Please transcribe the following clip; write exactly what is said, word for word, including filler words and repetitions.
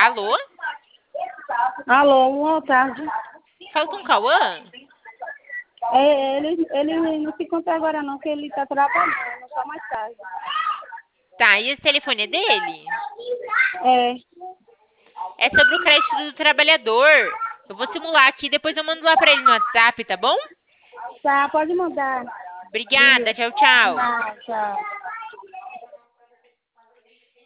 Alô? Alô, boa tarde. Fala com o Cauã? É, ele, ele não se encontra agora não, que ele está trabalhando, só mais tarde. Tá, e esse telefone é dele? É, É sobre o crédito do trabalhador. Eu vou simular aqui, depois eu mando lá pra ele no WhatsApp, tá bom? tá, pode mandar. Obrigada, tchau, tchau. Não, tchau.